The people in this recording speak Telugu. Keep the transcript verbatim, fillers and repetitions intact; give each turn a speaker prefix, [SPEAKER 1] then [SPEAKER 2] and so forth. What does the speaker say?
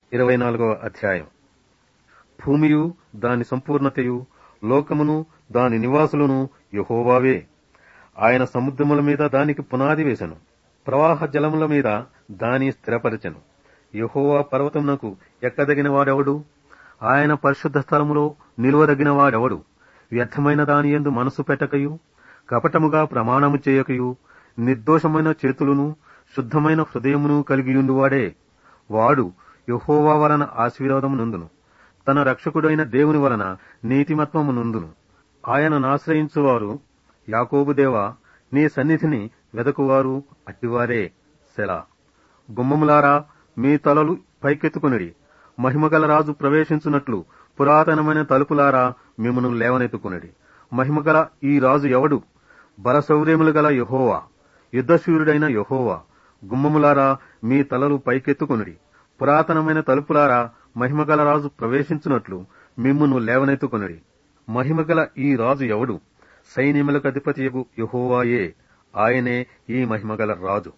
[SPEAKER 1] ఇరవై నాలుగవ అధ్యాయం. భూమియు దాని సంపూర్ణతయు, లోకమును దాని నివాసులను యెహోవావే. ఆయన సముద్రముల మీద దానికి పునాది వేసెను, ప్రవాహ జలముల మీద దాని స్థిరపరచెను. యెహోవా పర్వతమునకు ఎక్కదగిన వాడెవడు? ఆయన పరిశుద్ధ స్థలములో నిలువదగిన వాడెవడు? వ్యర్థమైన దాని యందు మనసు పెట్టకయు, కపటముగా ప్రమాణము చేయకయు, నిర్దోషమైన చేతులను శుద్ధమైన హృదయమును కలిగియుండువాడే. వాడు యెహోవా వలన ఆశీర్వాదము నొందును, తన రక్షకుడైన దేవుని వలన నీతిమత్వము నొందును. ఆయనను ఆశ్రయించువారు, యాకోబు దేవా, నీ సన్నిధిని వెదకువారు అట్టివారే. సెలా. గుమ్మములారా, మీ తలలు పైకెత్తుకునిడి, మహిమగల రాజు ప్రవేశించున్నట్లు పురాతనమైన తలుపులారా, మిమ్మును లేవనెత్తుకునిడి. మహిమగల ఈ రాజు ఎవడు? బలశౌర్యములు గల యెహోవా, యుద్ధశూరుడైన యెహోవా. గుమ్మములారా, మీ తలలు పైకెత్తుకునిడి, పురాతనమైన తలుపులారా, మహిమగల రాజు ప్రవేశించున్నట్లు మిమ్మును లేవనెత్తుకునిడి. మహిమగల ఈ రాజు ఎవడు? సైన్యములకు అధిపతియగు యెహోవాయే. ఆయనే ఈ మహిమగల రాజు.